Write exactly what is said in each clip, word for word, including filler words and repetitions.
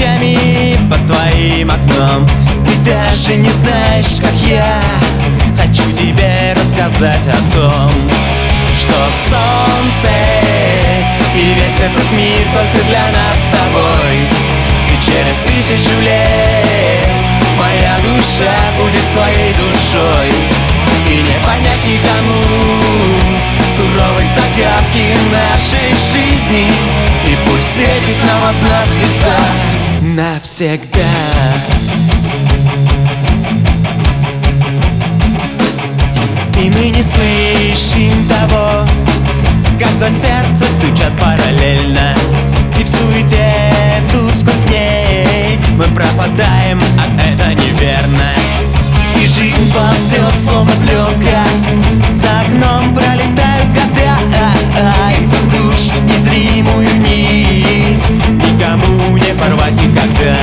ночами под твоим окном. Ты даже не знаешь, как я хочу тебе рассказать о том, что солнце и весь этот мир только для нас с тобой. И через тысячу лет моя душа будет с твоей душой. И не понять никому суровой загадки нашей жизни. И пусть светит нам одна звезда навсегда. И мы не слышим того, как два сердца стучат параллельно. И в суете тусклых дней мы пропадаем, а это неверно. И жизнь ползет, словно пленка, за окном пролетают года. И в душ незримую нить никому не порвать никогда.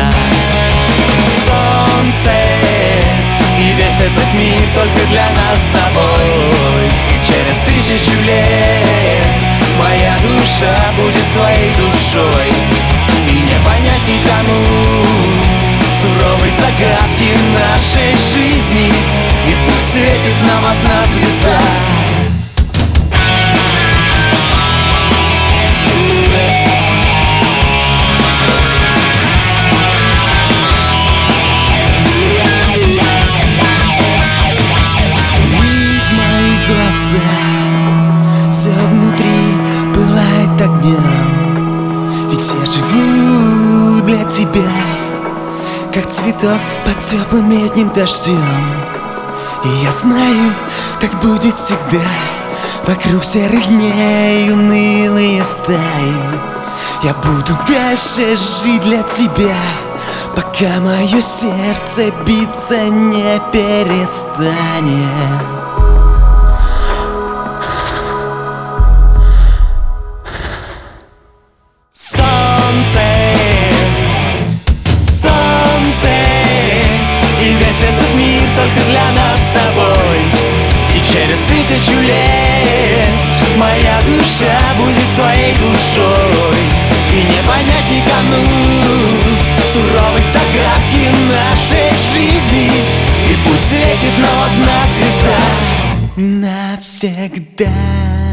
Солнце и весь этот мир только для нас с тобой. И через тысячу лет моя душа будет с твоей душой. И не понять никому суровой загадки нашей жизни. И пусть светит нам одна звезда. Взгляни в мои глаза, все внутри пылает огнем. Ведь я живу для тебя, как цветок под теплым летним дождем. И я знаю, как будет всегда. Вокруг серых дней унылые стаи. Я буду дальше жить для тебя, пока мое сердце биться не перестанет. Только для нас с тобой. И через тысячу лет моя душа будет с твоей душой. И не понять никому суровой загадки нашей жизни. И пусть светит нам одна звезда навсегда.